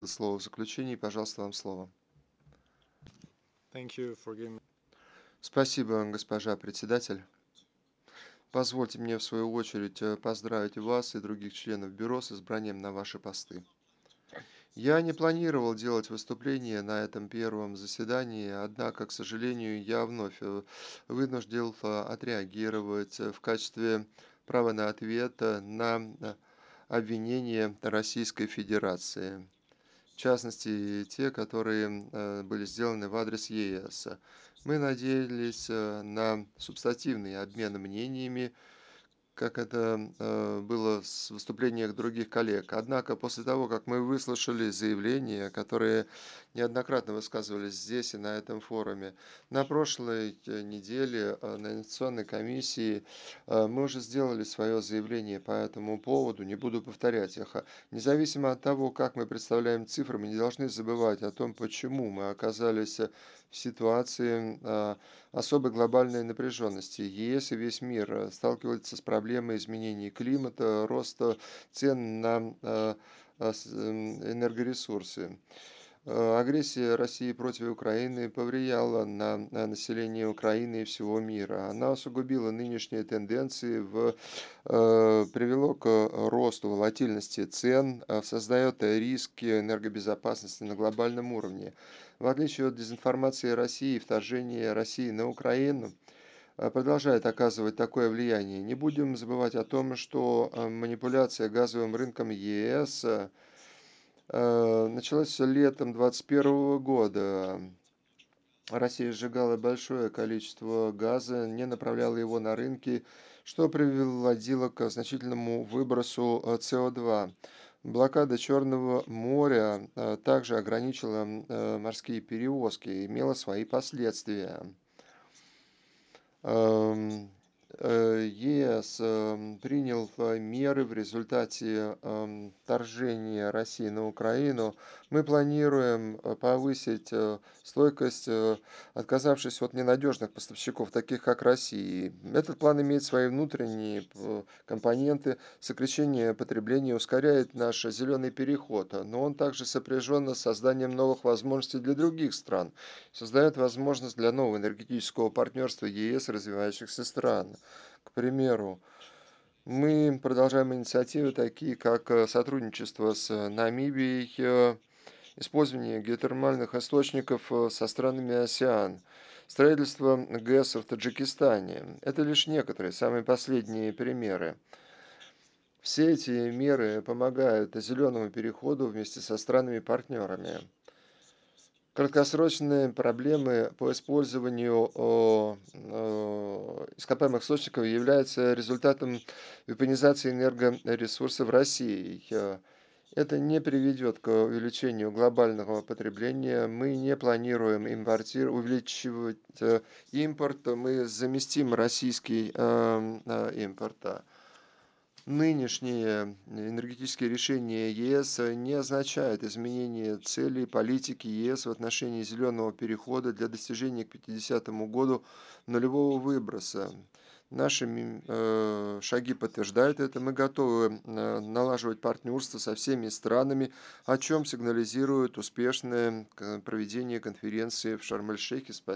Слово в заключении, пожалуйста, вам слово. Thank you for giving me. Спасибо, госпожа председатель. Позвольте мне, в свою очередь, поздравить вас и других членов бюро с избранием на ваши посты. Я не планировал делать выступление на этом первом заседании, однако, к сожалению, я вновь вынужден отреагировать в качестве права на ответ на обвинения Российской Федерации. В частности, те, которые были сделаны в адрес ЕС. Мы надеялись на субстативный обмен мнениями, как это было в выступлениях других коллег. Однако после того, как мы выслушали заявления, которые неоднократно высказывались здесь и на этом форуме, на прошлой неделе на Инвестиционной комиссии мы уже сделали свое заявление по этому поводу, не буду повторять их. Независимо от того, как мы представляем цифры, мы не должны забывать о том, почему мы оказались в ситуации особой глобальной напряженности. ЕС и весь мир сталкиваются с проблемой изменений климата, роста цен на энергоресурсы. Агрессия России против Украины повлияла на население Украины и всего мира. Она усугубила нынешние тенденции, привело к росту волатильности цен, создает риски энергобезопасности на глобальном уровне. В отличие от дезинформации России, вторжение России на Украину продолжает оказывать такое влияние. Не будем забывать о том, что манипуляция газовым рынком ЕС началась летом 2021 года. Россия сжигала большое количество газа, не направляла его на рынки, что приводило к значительному выбросу СО2. Блокада Черного моря также ограничила морские перевозки и имела свои последствия. Эм, ЕС принял меры в результате вторжения России на Украину. Мы планируем повысить стойкость, отказавшись от ненадежных поставщиков, таких как Россия. Этот план имеет свои внутренние компоненты. Сокращение потребления ускоряет наш зеленый переход, но он также сопряжен с созданием новых возможностей для других стран, создает возможность для нового энергетического партнерства ЕС и развивающихся стран. К примеру, мы продолжаем инициативы, такие как сотрудничество с Намибией, использование геотермальных источников со странами АСЕАН, строительство ГЭС в Таджикистане. Это лишь некоторые, самые последние примеры. Все эти меры помогают зеленому переходу вместе со странами-партнерами. Краткосрочные проблемы по использованию ископаемых источников являются результатом вепонизации энергоресурсов России. Это не приведет к увеличению глобального потребления. Мы не планируем увеличивать импорт. Мы заместим российский импорт. Нынешние энергетические решения ЕС не означают изменение целей политики ЕС в отношении зеленого перехода для достижения к 50 году нулевого выброса. Наши шаги подтверждают это. Мы готовы налаживать партнерство со всеми странами, о чем сигнализирует успешное проведение конференции в Шарм-эль-Шейхе.